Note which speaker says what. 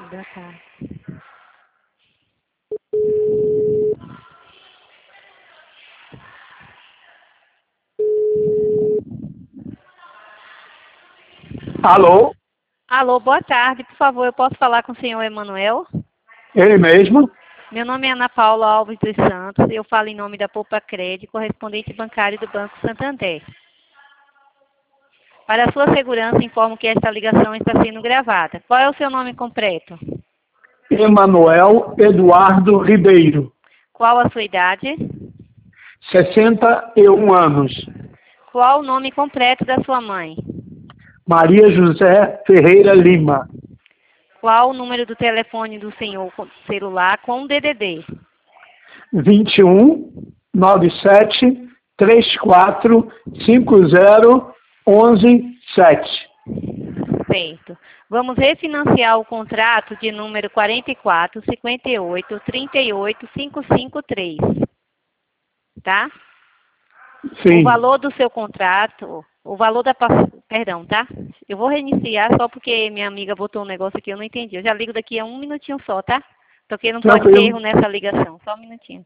Speaker 1: Boa tarde.
Speaker 2: Alô?
Speaker 1: Alô, boa tarde. Por favor, eu posso falar com o senhor Emanuel?
Speaker 2: Ele mesmo?
Speaker 1: Meu nome é Ana Paula Alves dos Santos. Eu falo em nome da Poupa Crédito, correspondente bancário do Banco Santander. Para a sua segurança, informo que esta ligação está sendo gravada. Qual é o seu nome completo?
Speaker 2: Emanuel Eduardo Ribeiro,
Speaker 1: Qual a sua idade?
Speaker 2: 61 anos.
Speaker 1: Qual o nome completo da sua mãe?
Speaker 2: Maria José Ferreira Lima,
Speaker 1: Qual o número do telefone do senhor celular com DDD?
Speaker 2: 21 97 34 50 11 7.
Speaker 1: Certo. Vamos refinanciar o contrato de número 44 58 38 553. Tá? O
Speaker 2: Sim.
Speaker 1: valor do seu contrato, o valor da... Perdão, tá? Eu vou reiniciar só porque minha amiga botou um negócio aqui, eu não entendi. Eu já ligo daqui a um minutinho só, tá? Porque não pode ter
Speaker 2: Tranquilo.
Speaker 1: erro nessa ligação. Só um minutinho.